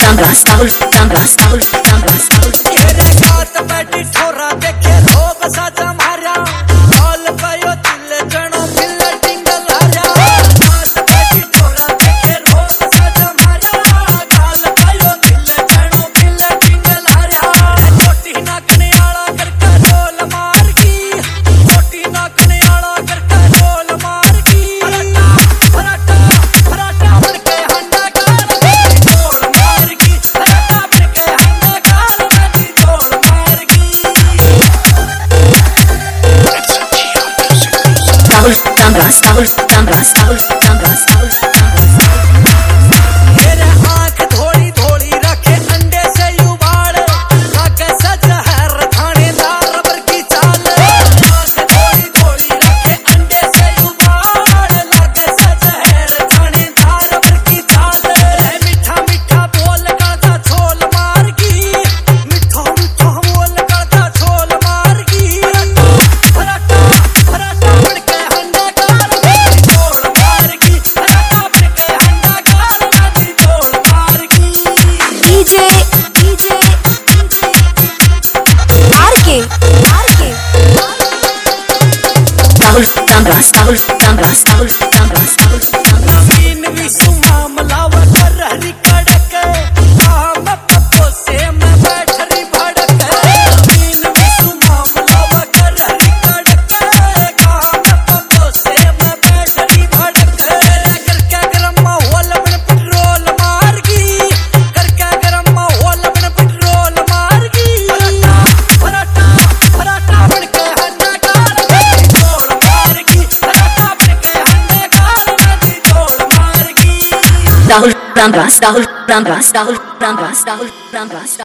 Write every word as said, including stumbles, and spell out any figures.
Rambras, Rahul, Rambras, Rahul, Rambras, Rahul. तेरे साथ बैठी ठोरा देखे लोग साजा मारा हाल पायो दिल जनो मिल टिंगल हारा साथ बैठी ठोरा देखे लोग साजा मारा हाल पायो दिल जनो मिल टिंगल हारा छोटी नाकने आला करके ढोल मार की छोटी नाकने आला करके ढोल मार की फराटा फराटा फराटा बनके हंडा गाल ढोल मार की फराटा बनके हंडा गाल ढोल मार की Rahul, Rambras, Rahul, Rambras, Rahul, Rambras, Rahul, Rambras. तेरे आँख धोली धोली रखे अंडे से उबाल लागे सजहर थानेदार पर की चाल आँख धोली धोली रखे अंडे से उबाल लागे सजहर थानेदार पर की चाल मीठा मीठा बोल गाता छोल मार की मीठा मीठा बोल गाता छोल मार की फराटा फराटा बनके हंडा गाल ढोल मार की फराटा बनके हंडा गाल ढोल मार की D J, D J, R K, R K. Rahul, Rambras, Rahul, Rambras, Rahul, Rambras, Rahul, Rambras. नवीन विशु मामला वकर हरी कड़क काम पप्पो से मैं बैठ रही भड़क नवीन विशु मामला वकर हरी कड़क काम पप्पो से मैं बैठ रही भड़क करके गरम माहौल बन पेट्रोल मार की करके गरम माहौल बन पेट्रोल मार की फराटा फराटा बनके हंडा गाल ढोल मार की फराटा बनके हंडा गाल ढोल मार की Rahul, Rambras, Rahul, Rambras, Rahul, Rambras, Rahul, Rambras.